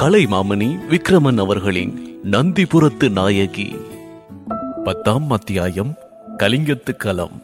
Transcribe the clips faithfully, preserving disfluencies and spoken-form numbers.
கலைமாமணி விக்ரமன் அவர்களின் நந்திபுரத்து நாயகி. பத்தாம் அத்தியாயம். கலிங்கத்து களம்.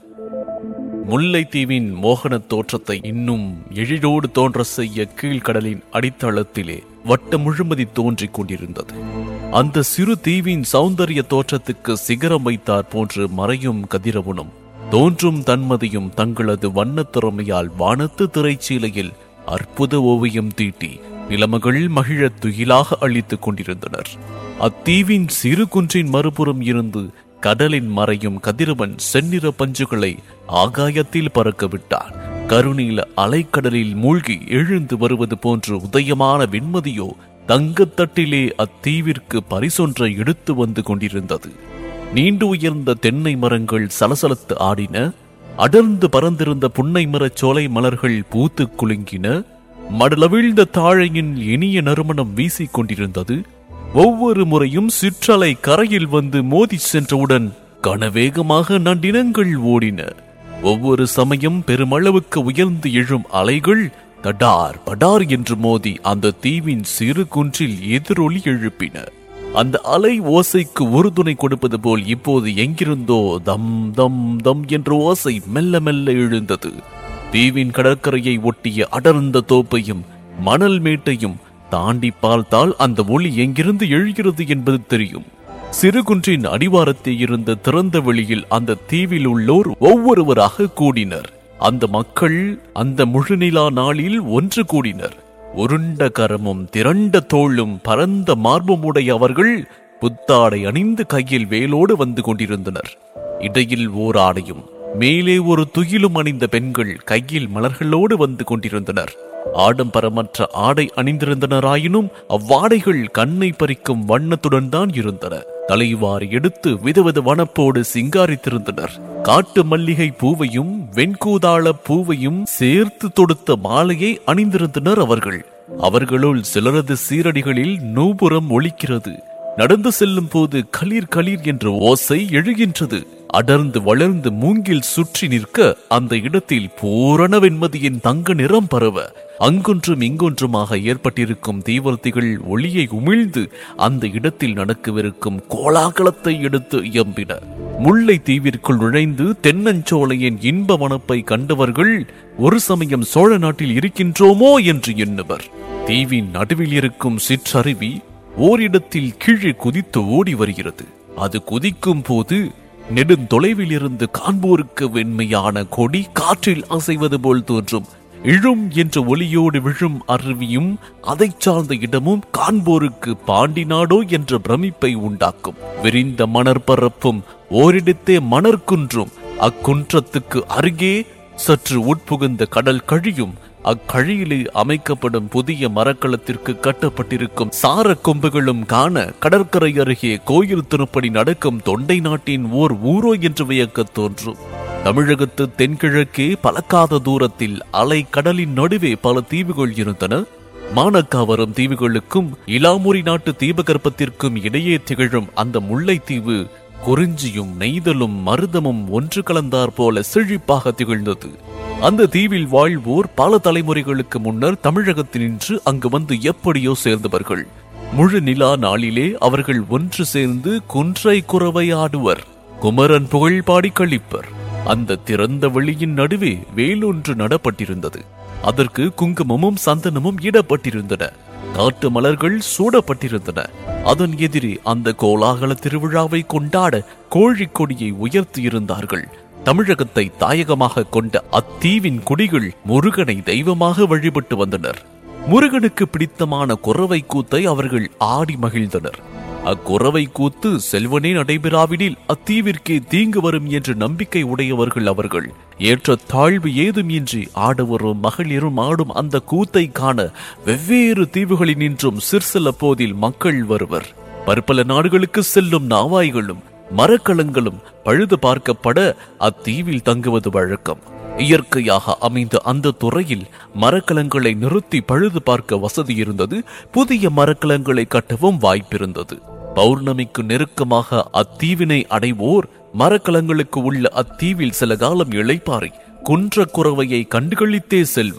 முல்லைத்தீவின் மோகன தோற்றத்தை இன்னும் எழிலோடு தோன்ற செய்ய கீழ்கடலின் அடித்தளத்திலே வட்ட முழுமதி தோன்றிக் கொண்டிருந்தது. அந்த சிறு தீவின் சௌந்தரிய தோற்றத்துக்கு சிகரம் வைத்தார் போன்று மறையும் கதிரவனும் தோன்றும் தன்மதியும் தங்களது வண்ணத் திறமையால் வானத்து திரைச்சீலையில் அற்புத ஓவியம் தீட்டி நிலமகள் மகிழ துயிலாக அளித்துக் கொண்டிருந்தனர். அத்தீவின் சிறு குன்றின் மறுபுறம் இருந்து கடலின் மறையும் கதிரவன் செந்நிற பஞ்சுகளை ஆகாயத்தில் பறக்க விட்டார். கருநீல அலைக்கடலில் மூழ்கி எழுந்து வருவது போன்று உதயமான வெண்மதியோ தங்கத்தட்டிலே அத்தீவிற்கு பரிசொன்றை எடுத்து வந்து கொண்டிருந்தது. நீண்டு உயர்ந்த தென்னை மரங்கள் சலசலத்து ஆடின. அடர்ந்து பறந்திருந்த புன்னை மரச் சோலை மலர்கள் பூத்து குலுங்கின. மடலவிழ்ந்த தாழையின் இனிய நறுமணம் வீசிக் கொண்டிருந்தது. ஒவ்வொரு முறையும் சிற்றலை கரையில் வந்து மோதி சென்றவுடன் கனவேகமாக நண்டினங்கள் ஓடின. ஒவ்வொரு சமயம் பெருமளவுக்கு உயர்ந்து எழும் அலைகள் தடார் படார் என்று மோதி அந்த தீவின் சிறு குன்றில் எதிரொலி எழுப்பின. அந்த அலை ஓசைக்கு ஒரு துணை கொடுப்பது போல் இப்போது எங்கிருந்தோ தம் தம் தம் என்ற ஓசை மெல்ல மெல்ல எழுந்தது. தீவின் கடற்கரையை ஒட்டிய அடர்ந்த தோப்பையும் மணல் மேட்டையும் தாண்டி பார்த்தால் அந்த ஒளி எங்கிருந்து எழுகிறது என்பது தெரியும். சிறுகுன்றின் அடிவாரத்தில் இருந்த திறந்த வெளியில் அந்த தீவில் உள்ளோர் ஒவ்வொருவராக கூடினர். அந்த மக்கள் அந்த முழுநிலா நாளில் ஒன்று கூடினர். உருண்ட கரமும் திரண்ட தோளும் பரந்த மார்பும் உடைய அவர்கள் புத்தாடை அணிந்து கையில் வேலோடு வந்து கொண்டிருந்தனர். இடையில் ஓர் ஆடையும் மேலே ஒரு துகிலும் அணிந்த பெண்கள் கையில் மலர்களோடு வந்து கொண்டிருந்தனர். ஆடம்பரமற்ற ஆடை அணிந்திருந்தனராயினும் அவ்வாடைகள் கண்ணை பறிக்கும் வண்ணத்துடன் தான் இருந்தன. தலைவாரி எடுத்து விதவித வனப்போடு சிங்காரித்திருந்தனர். காட்டு மல்லிகை பூவையும் வெண்கூதாள பூவையும் சேர்த்து தொடுத்த மாலையை அணிந்திருந்தனர் அவர்கள். அவர்களுள் சிலரது சீரடிகளில் நூபுரம் ஒலிக்கிறது. நடந்து செல்லும் போது களிர் களிர் என்ற ஓசை எழுகின்றது. அடர்ந்து வளர்ந்து மூங்கில் சுற்றி நிற்க அந்த இடத்தில் பூரண வெண்மதியின் தங்க நிறம் பரவ அங்கொன்றும் இங்கொன்றுமாக ஏற்பட்டிருக்கும் தீவர்த்திகள் ஒளியை உமிழ்ந்து அந்த இடத்தில் நடக்கவிருக்கும் கோலாகலத்தை எடுத்து இயம்பின. முல்லை தீவிற்குள் நுழைந்து தென்னஞ்சோலையின் இன்ப வனப்பை கண்டவர்கள் ஒரு சமயம் சோழ நாட்டில் இருக்கின்றோமோ என்று எண்ணுவர். தீவின் நடுவில் இருக்கும் சிற்றருவி ஓரிடத்தில் கீழே குதித்து ஓடி வருகிறது. அது குதிக்கும் போது நெடுந்தொலைவில் இருந்து காண்போருக்கு வெண்மையான கொடி காற்றில் அசைவது போல் தோன்றும். இழும் என்ற ஒலியோடு விழும் அருவியும் அதை சார்ந்த இடமும் காண்போருக்கு பாண்டி நாடோ என்ற பிரமிப்பை உண்டாக்கும். விரிந்த மணற்பரப்பும் ஓரிடத்தே மணற்குன்றும் அக்குன்றத்துக்கு அருகே சற்று உட்புகுந்த கடல் கழியும். அக்கழியிலே அமைக்கப்படும் புதிய மரக்களத்திற்கு கட்டப்பட்டிருக்கும் சார கொம்புகளும் காண கடற்கரை அருகே கோயில் திருப்படி நடக்கும் தொண்டை நாட்டின் ஓர் ஊரோ என்று வியக்க தோன்றும். தமிழகத்து தென்கிழக்கே பலக்காத தூரத்தில் அலை கடலின் நடுவே பல தீவுகள் இருந்தன. மானக்காவரம் தீவுகளுக்கும் இலாமுரி நாட்டு தீபகற்பத்திற்கும் இடையே திகழும் அந்த முல்லைத்தீவு குறிஞ்சியும் நெய்தலும் மருதமும் ஒன்று கலந்தார் போல செழிப்பாக திகழ்ந்தது. அந்த தீவில் வாழ்வோர் பல தலைமுறைகளுக்கு முன்னர் தமிழகத்தினின்று அங்கு வந்து எப்படியோ சேர்ந்தவர்கள். முழு நிலா நாளிலே அவர்கள் ஒன்று சேர்ந்து குன்றை குறவை ஆடுவர், குமரன் புகழ் பாடி கழிப்பர். அந்த திறந்த வெளியின் நடுவே வேலொன்று நடப்பட்டிருந்தது. அதற்கு குங்குமமும் சந்தனமும் இடப்பட்டிருந்தன. காட்டு மலர்கள் சூடப்பட்டிருந்தன. அதன் எதிரே அந்த கோலாகல திருவிழாவை கொண்டாட கோழிக்கொடியை உயர்த்தி இருந்தார்கள். தமிழகத்தை தாயகமாக கொண்ட அத்தீவின் குடிகள் முருகனை தெய்வமாக வழிபட்டு வந்தனர். முருகனுக்கு பிடித்தமான குறவை கூத்தை அவர்கள் ஆடி மகிழ்ந்தனர். அக்குறவை கூத்து செல்வனே நடைபெறாவிடில் அத்தீவிற்கே தீங்கு வரும் என்ற நம்பிக்கை உடையவர்கள் அவர்கள். ஏற்ற தாழ்வு ஏதும் இன்றி ஆடவரும் மகளிரும் ஆடும் அந்த கூத்தை காண வெவ்வேறு தீவுகளில் நின்றும் சிற்சில போதில் மக்கள் வருவர். பற்பல நாடுகளுக்கு செல்லும் நாவாய்களும் மரக்கலங்களும் பழுது பார்க்கப்பட அத்தீவில் தங்குவது வழக்கம். இயற்கையாக அமைந்த அந்த துறையில் மரக்கலங்களை நிறுத்தி பழுது பார்க்க வசதி இருந்தது. புதிய மரக்கலங்களை கட்டவும் வாய்ப்பிருந்தது. பௌர்ணமிக்கு நெருக்கமாக அத்தீவினை அடைவோர் மரக்கலங்களுக்கு உள்ள அத்தீவில் சில காலம் இளைப்பாறை குன்ற குறவையை கண்டுகளித்தே செல்வர்.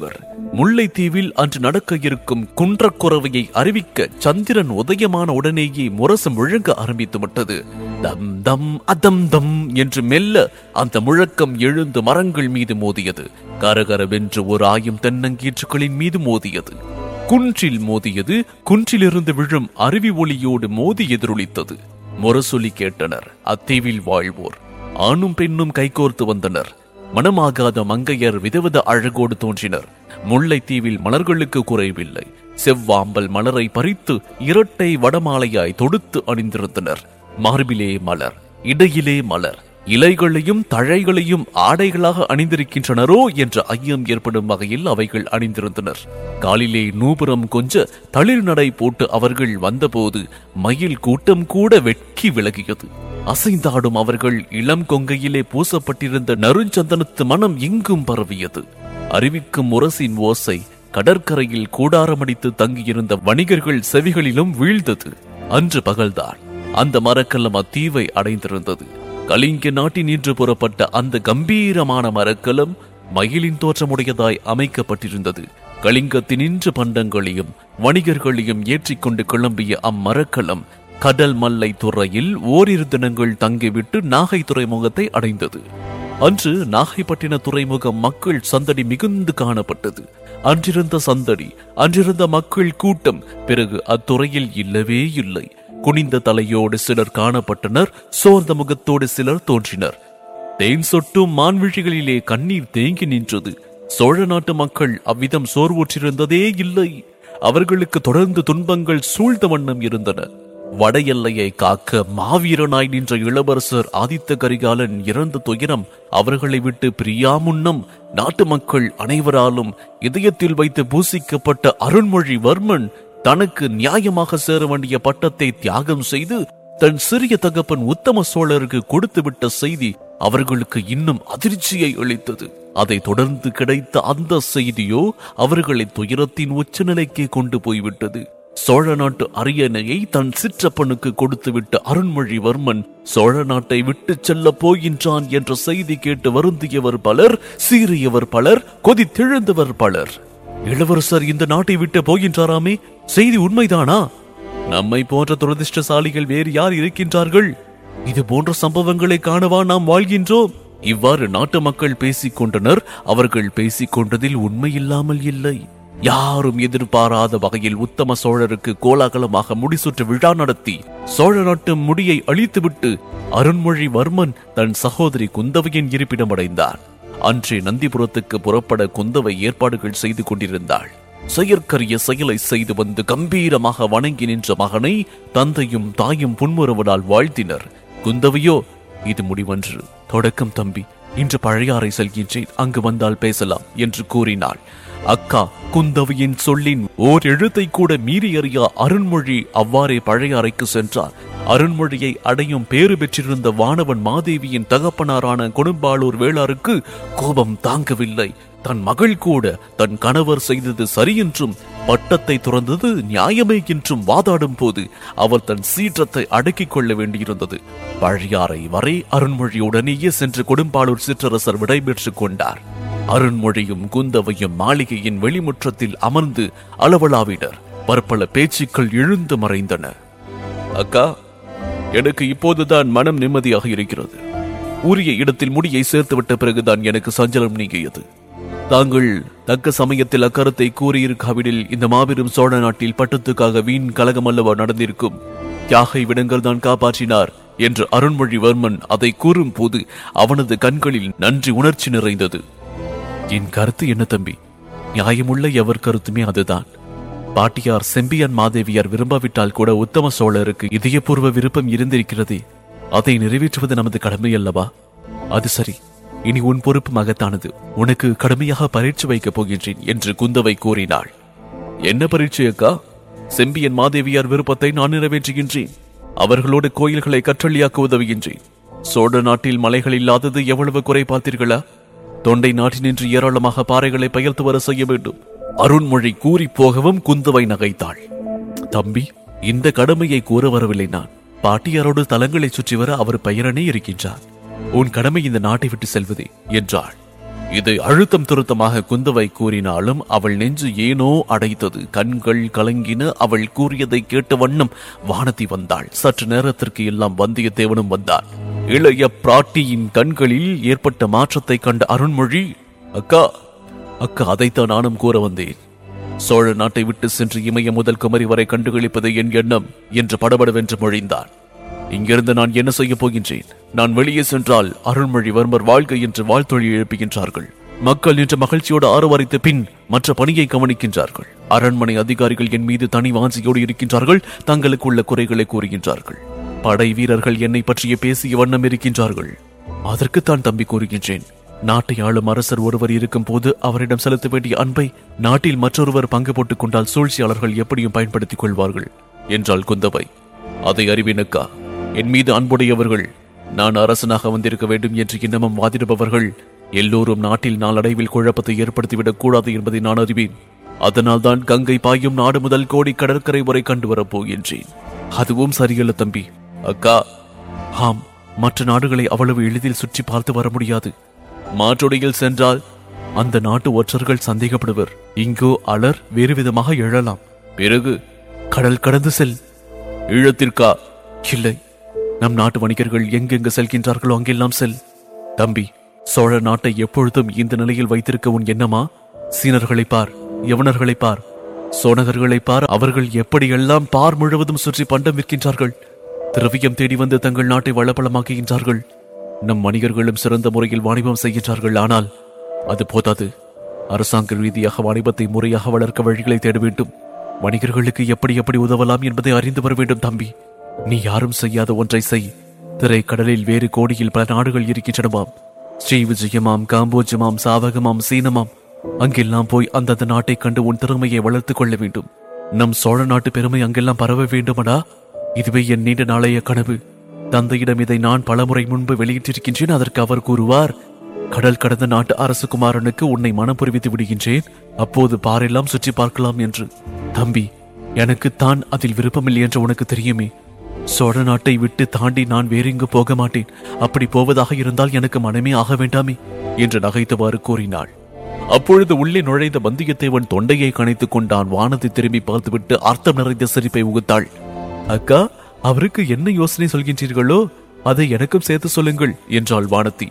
முல்லைத்தீவில் அன்று நடக்க இருக்கும் குன்றக்குறவையை அறிவிக்க சந்திரன் உதயமான உடனேயே முரசு முழங்க ஆரம்பித்து விட்டது. தம் தம் அதம் தம் என்று மெல்ல அந்த முழக்கம் எழுந்து மரங்கள் மீது மோதியது. கரகரவென்று ஒரு ஆயும் தென்னங்கீற்றுகளின் மீது மோதியது. குன்றில் மோதியது. குன்றிலிருந்து விழும் அருவி ஒளியோடு மோதி எதிரொலித்தது. முரசொலி கேட்டனர் அத்தீவில் வாழ்வோர். ஆணும் பெண்ணும் கைகோர்த்து வந்தனர். மனமாகாத மங்கையர் விதவித அழகோடு தோன்றினர். முல்லைத்தீவில் மலர்களுக்கு குறைவில்லை. செவ்வாம்பல் மலரை பறித்து இரட்டை வடமாலையாய் தொடுத்து அணிந்திருந்தனர். மார்பிலே மலர், இடையிலே மலர், இலைகளையும் தழைகளையும் ஆடைகளாக அணிந்திருக்கின்றனரோ என்ற ஐயம் ஏற்படும் வகையில் அவைகள் அணிந்திருந்தனர். காலிலே நூபுரம் கொஞ்ச தளிர் நடை போட்டு அவர்கள் வந்தபோது மயில் கூட்டம் கூட வெட்கி விலகியது. அசைந்தாடும் அவர்கள் இளம் கொங்கையிலே பூசப்பட்டிருந்த நறுஞ்சந்தனத்து மனம் எங்கும் பரவியது. அறிவிக்கும் முரசின் ஓசை கடற்கரையில் கூடாரமடித்து தங்கியிருந்த வணிகர்கள் செவிகளிலும் வீழ்ந்தது. அன்று பகல்தான் அந்த மரக்கலம் அத்தீவை அடைந்திருந்தது. கலிங்க நாட்டின் இன்று புறப்பட்ட அந்த கம்பீரமான மரக்கலம் மயிலின் தோற்றமுடையதாய் அமைக்கப்பட்டிருந்தது. கலிங்கத்தினின்று பண்டங்களையும் வணிகர்களையும் ஏற்றிக்கொண்டு கிளம்பிய அம்மரக்கலம் கடல் மல்லை துறையில் ஓரிரு தினங்கள் தங்கிவிட்டு நாகை துறைமுகத்தை அடைந்தது. அன்று நாகைப்பட்டின துறைமுகம் மக்கள் சந்தடி மிகுந்து காணப்பட்டது. அன்றிருந்த சந்தடி, அன்றிருந்த மக்கள் கூட்டம் பிறகு அத்துறையில் இல்லவே இல்லை. குனிந்த தலையோடு சிலர் காணப்பட்டனர். சோர்ந்த முகத்தோடு சிலர் தோன்றினர். தேன் சொட்டும் மான்விழிகளிலே கண்ணீர் தேங்கி நின்றது. சோழ நாட்டு மக்கள் அவ்விதம் சோர்வுற்றிருந்ததே இல்லை. அவர்களுக்கு தொடர்ந்து துன்பங்கள் சூழ்ந்த வண்ணம் இருந்தன. வட எல்லையை காக்க மாவீரனாய் நின்ற இளவரசர் ஆதித்த கரிகாலன் இறந்த துயரம் அவர்களை விட்டு பிரியாமுன்னம் நாட்டு மக்கள் அனைவராலும் இதயத்தில் வைத்து பூசிக்கப்பட்ட அருண்மொழிவர்மன் தனக்கு நியாயமாக சேர வேண்டிய பட்டத்தை தியாகம் செய்து தன் சிறிய தகப்பன் உத்தம சோழருக்கு கொடுத்துவிட்ட செய்தி அவர்களுக்கு இன்னும் அதிர்ச்சியை அளித்தது. அதை தொடர்ந்து கிடைத்த அந்த செய்தியோ அவர்களை துயரத்தின் உச்சநிலைக்கு கொண்டு போய்விட்டது. சோழ நாட்டு அரியணையை தன் சிற்றப்பனுக்கு கொடுத்துவிட்ட அருண்மொழிவர்மன் சோழ நாட்டை விட்டு செல்ல போகின்றான் என்ற செய்தி கேட்டு வருந்தியவர் பலர், சீறியவர் பலர், கொதித்தெழுந்தவர் பலர். இளவரசர் இந்த நாட்டை விட்டு போகின்றாராமே, செய்தி உண்மைதானா? நம்மை போன்ற துரதிர்ஷ்டசாலிகள் வேறு யார் இருக்கின்றார்கள்? இது போன்ற சம்பவங்களை காணவா நாம் வாழ்கின்றோம்? இவ்வாறு நாட்டு மக்கள் பேசிக் கொண்டனர். அவர்கள் பேசிக் கொண்டதில் உண்மை இல்லாமல் இல்லை. யாரும் எதிர்பாராத வகையில் உத்தம சோழருக்கு கோலாகலமாக முடிசூற்று விழா நடத்தி சோழ நாட்டு முடியை அழித்துவிட்டு அருண்மொழிவர்மன் தன் சகோதரி குந்தவையின் இருப்பிடம் அடைந்தார். அன்றே நந்திபுரத்துக்கு புறப்பட குந்தவை ஏற்பாடுகள் செய்து கொண்டிருந்தாள். செயற்கரிய செயலை செய்து வந்து கம்பீரமாக வணங்கி நின்ற மகனை தந்தையும் தாயும் புன்முறுவலால் வாழ்த்தினர். குந்தவையோ, இது முடிவன்று, தொடக்கம் தம்பி. இன்று பழையாறை செல்கின்றேன், அங்கு வந்தால் பேசலாம் என்று கூறினாள். அக்கா குந்தவையின் சொல்லின் ஓர் எழுத்தை கூட மீறி அறியா அருண்மொழி அவ்வாறே பழையாறைக்கு சென்றார். அருண்மொழியை அடையும் பேறு பெற்றிருந்த வானவன் மாதேவியின் தகப்பனாரான கொடும்பாளூர் வேளாருக்கு கோபம் தாங்கவில்லை. தன் மகள் கூட தன் கணவர் செய்தது சரியென்றும் பட்டத்தை துறந்தது நியாயமே என்றும் வாதாடும் போது அவர் தன் சீற்றத்தை அடக்கிக் கொள்ள வேண்டியிருந்தது. பழையாறை வரை அருண்மொழியுடனேயே சென்று கொடும்பாளூர் சிற்றரசர் விடைபெற்றுக் கொண்டார். அருண்மொழியும் குந்தவையும் மாளிகையின் வெளிமுற்றத்தில் அமர்ந்து அளவலாவினர். பற்பல பேச்சுக்கள் எழுந்து மறைந்தன. அக்கா, எனக்கு இப்போதுதான் மனம் நிம்மதியாக இருக்கிறது. உரிய இடத்தில் முடியை சேர்த்துவிட்ட பிறகுதான் எனக்கு சஞ்சலம் நீங்கியது. தாங்கள் தக்க சமயத்தில் அக்கருத்தை கூறியிருக்காவிடில் இந்த மாபெரும் சோழ நாட்டில் பட்டத்துக்காக வீண் கலகம் அல்லவா நடந்திருக்கும். தியாகை விடங்கர் தான் காப்பாற்றினார் என்று அருண்மொழிவர்மன் அதை கூறும் போது அவனது கண்களில் நன்றி உணர்ச்சி நிறைந்தது. என் கருத்து என்ன தம்பி? நியாயமுள்ள எவர் கருத்துமே அதுதான். பாட்டியார் செம்பியன் மாதேவியார் விரும்பாவிட்டால் கூட உத்தம சோழருக்கு இதயபூர்வ விருப்பம் இருந்திருக்கிறது. அதை நிறைவேற்றுவது நமது கடமை அல்லவா? அது சரி, இனி உன் பொறுப்பு மகத்தானது. உனக்கு கடுமையாக பரீட்சை வைக்கப் போகின்றேன் என்று குந்தவை கூறினாள். என்ன பரீட்சை அக்கா? செம்பியன் மாதேவியார் விருப்பத்தை நான் நிறைவேற்றுகின்றேன். அவர்களோடு கோயில்களை கற்றளியாக்க உதவுகின்றேன். சோழ நாட்டில் மலைகள் இல்லாதது எவ்வளவு குறை பார்த்தீர்களா? தொண்டை நாட்டினின்று ஏராளமாக பாறைகளை பெயர்த்து வர செய்ய வேண்டும். அருண்மொழி கூறி போகவும் குந்தவை நகைத்தாள். தம்பி, இந்த கடமையை கூற வரவில்லை நான். பாட்டியாரோடு தலங்களை சுற்றி வர அவர் பெயரனே இருக்கின்றார். உன் கடமை இந்த நாட்டை விட்டு செல்வதே என்றாள். இதை அழுத்தம் திருத்தமாக குந்தவை கூறினாலும் அவள் நெஞ்சு ஏனோ அடைத்தது. கண்கள் கலங்கின. அவள் கூறியதை கேட்ட வண்ணம் வானதி வந்தாள். சற்று நேரத்திற்கு எல்லாம் வந்தியத்தேவனும் வந்தார். இளைய பிராட்டியின் கண்களில் ஏற்பட்ட மாற்றத்தை கண்ட அருண்மொழி, அக்கா அக்கா அதைத்தான் நானும் கூற வந்தேன். சோழ நாட்டை விட்டு சென்று இமய முதல் குமரி வரை கண்டுகளிப்பது என் எண்ணம் என்று படபடவென்று மொழிந்தான். இங்கிருந்து நான் என்ன செய்ய போகின்றேன்? நான் வெளியே சென்றால் அருள்மொழிவர்மர் வாழ்க என்று வாழ்த்தொழி எழுப்புகின்றார்கள். மக்கள் நின்ற மகிழ்ச்சியோடு ஆரவாரித்த பின் மற்ற பணியை கவனிக்கின்றார்கள். அரண்மனை அதிகாரிகள் என் மீது தனி வாஞ்சியோடு இருக்கின்றார்கள். தங்களுக்கு உள்ள குறைகளை கூறுகின்றார்கள். படை வீரர்கள் என்னை பற்றிய பேசிய வண்ணம் இருக்கின்றார்கள். அதற்குத்தான் தம்பி கூறுகின்றேன். நாட்டை ஆளும் அரசர் ஒருவர் இருக்கும் போது அவரிடம் செலுத்த வேண்டிய அன்பை நாட்டில் மற்றொருவர் பங்கு போட்டுக் கொண்டால் சூழ்ச்சியாளர்கள் எப்படியும் பயன்படுத்திக் கொள்வார்கள் என்றாள் குந்தவை. அதை அறிவினக்கா. என் மீது அன்புடையவர்கள், நான் அரசனாக வந்திருக்க வேண்டும் என்று இன்னமும் வாதிடுபவர்கள் எல்லோரும் நாட்டில் நாளடைவில் குழப்பத்தை ஏற்படுத்திவிடக் கூடாது என்பதை நான் அறிவேன். அதனால் தான் கங்கை பாயும் நாடு முதல் கோடி கடற்கரை வரை கண்டு வரப் போகின்றேன். அதுவும் சரியல்ல தம்பி. அக்கா, ஆம், மற்ற நாடுகளை அவ்வளவு எளிதில் சுற்றி பார்த்து வர முடியாது. மாற்றொடியில் சென்றால் அந்த நாட்டு ஒற்றர்கள் சந்தேகப்படுவர். இங்கோ அலர் வேறு விதமாக எழலாம். பிறகு கடல் கடந்து செல். ஈழத்திற்கா? இல்லை, நம் நாட்டு வணிகர்கள் எங்கெங்கு செல்கின்றார்களோ அங்கெல்லாம் செல். தம்பி, சோழ நாட்டை எப்பொழுதும் இந்த நிலையில் வைத்திருக்க உன் எண்ணமா? சீனர்களை பார், யவனர்களை பார், சோனகர்களை பார். அவர்கள் எப்படியெல்லாம் பார் முழுவதும் சுற்றி பண்டம் விற்கின்றார்கள். திரவியம் தேடி வந்து தங்கள் நாட்டை வளப்பலமாக்குகின்றார்கள். நம் வணிகர்களும் சிறந்த முறையில் வாணிபம் செய்கின்றார்கள். ஆனால் அது போதாது. அரசாங்க ரீதியாக வாணிபத்தை முறையாக வளர்க்க வழிகளை தேட வேண்டும். வணிகர்களுக்கு எப்படி எப்படி உதவலாம் என்பதை அறிந்து வர வேண்டும். தம்பி, நீ யாரும் செய்யாத ஒன்றை செய். திரை கடலில் வேறு கோடியில் பல நாடுகள் இருக்கின்றனவாம். ஸ்ரீ விஜயமாம், காம்போஜமாம், சாவகமாம், சீனமாம். அங்கெல்லாம் போய் அந்தந்த நாட்டை கண்டு உன் திறமையை வளர்த்துக் கொள்ள வேண்டும். நம் சோழ நாட்டு பெருமை அங்கெல்லாம் பரவ வேண்டுமடா. இதுவே என் நீண்ட நாளைய கனவு. தந்தையிடம் இதை நான் பலமுறை முன்பு வெளியிட்டிருக்கின்றேன். அதற்கு அவர் கூறுவார், கடல் கடந்த நாட்டு அரசகுமாரனுக்கு உன்னை மனம் புரிவித்து விடுகின்றேன், அப்போது பாரெல்லாம் சுற்றி பார்க்கலாம் என்று. தம்பி, எனக்கு தான் அதில் விருப்பமில்லை என்று உனக்கு தெரியுமே. சோழ நாட்டை விட்டு தாண்டி நான் வேறெங்கு போக மாட்டேன். அப்படி போவதாக இருந்தால் எனக்கு மனமே ஆக வேண்டாமே என்று நகைத்தவாறு கூறினாள். அப்பொழுது உள்ளே நுழைந்த வந்தியத்தேவன் தொண்டையை கணைத்துக் கொண்டான். வானத்தை திரும்பி பார்த்துவிட்டு அர்த்தம் நிறைந்த சிரிப்பை உகுத்தாள். அக்கா, அவருக்கு என்ன யோசனை சொல்கின்றீர்களோ அதை எனக்கும் சேர்த்து சொல்லுங்கள் என்றாள் வானதி.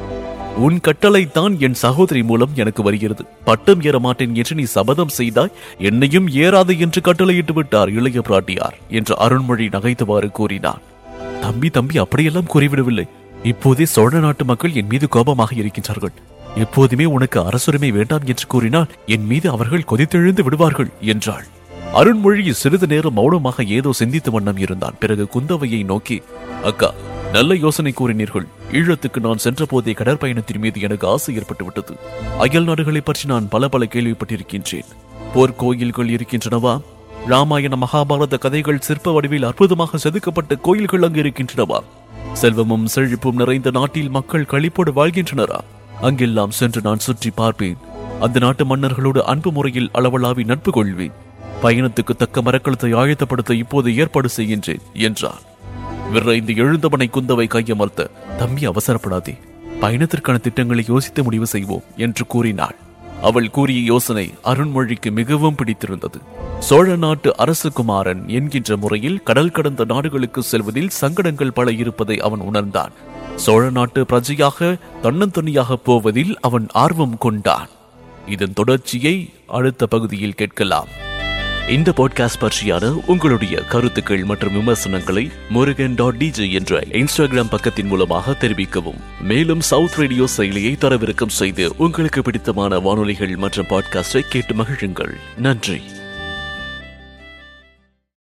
உன் கட்டளை தான் என் சகோதரி மூலம் எனக்கு வருகிறது. பட்டம் ஏற மாட்டேன் என்று நீ சபதம் செய்தாய். என்னையும் ஏறாது என்று கட்டளையிட்டு விட்டார் இளைய பிராட்டியார் என்று அருண்மொழி நகைத்தவாறு கூறினார். தம்பி தம்பி அப்படியெல்லாம் கூறிவிடவில்லை. இப்போதே சோழ நாட்டு மக்கள் என் மீது கோபமாக இருக்கின்றார்கள். எப்போதுமே உனக்கு அரசுரிமை வேண்டாம் என்று கூறினால் என் மீது அவர்கள் கொதித்தெழுந்து விடுவார்கள் என்றாள். அருண்மொழி சிறிது நேரம் மௌனமாக ஏதோ சிந்தித்து வண்ணம் இருந்தான். பிறகு குந்தவையை நோக்கி, அக்கா, நல்ல யோசனை கூறினீர்கள். ஈழத்துக்கு நான் சென்ற போதே கடற்பயணத்தின் மீது எனக்கு ஆசை ஏற்பட்டு விட்டது. அயல் நாடுகளை பற்றி நான் பல பல கேள்விப்பட்டிருக்கின்றேன். போர்க்கோயில்கள் இருக்கின்றனவா? ராமாயண மகாபாரத கதைகள் சிற்ப வடிவில் அற்புதமாக செதுக்கப்பட்ட கோயில்கள் அங்கு இருக்கின்றனவா? செல்வமும் செழிப்பும் நிறைந்த நாட்டில் மக்கள் களிப்போடு வாழ்கின்றனரா? அங்கெல்லாம் சென்று நான் சுற்றி பார்ப்பேன். அந்த நாட்டு மன்னர்களோடு அன்பு முறையில் அளவலாவி நட்பு கொள்வேன். பயணத்துக்கு தக்க மரக்கலத்தை ஆயத்தப்படுத்த இப்போது ஏற்பாடு செய்கின்றேன் என்றான். விரைந்து எழுந்தவனை குந்தவை கையமர்த்த, தம்பி அவசரப்படாதே, பயணத்திற்கான திட்டங்களை யோசித்து முடிவு செய்வோம் என்று கூறினாள். அவள் கூறிய யோசனை அருண்மொழிக்கு மிகவும் பிடித்திருந்தது. சோழ நாட்டு அரசகுமாரன் என்கின்ற முறையில் கடல் கடந்த நாடுகளுக்கு செல்வதில் சங்கடங்கள் பல இருப்பதை அவன் உணர்ந்தான். சோழ நாட்டு பிரஜையாக தன்னந்தனியாக போவதில் அவன் ஆர்வம் கொண்டான். இதன் தொடர்ச்சியை அடுத்த பகுதியில் கேட்கலாம். இந்த பாட்காஸ்ட் பற்றியான உங்களுடைய கருத்துக்கள் மற்றும் விமர்சனங்களை முருகன் டாட் டிஜே என்ற இன்ஸ்டாகிராம் பக்கத்தின் மூலமாக தெரிவிக்கவும். மேலும் சவுத் ரேடியோ செயலியை தரவிறக்கம் செய்து உங்களுக்கு பிடித்தமான வானொலிகள் மற்றும் பாட்காஸ்டை கேட்டு மகிழுங்கள். நன்றி.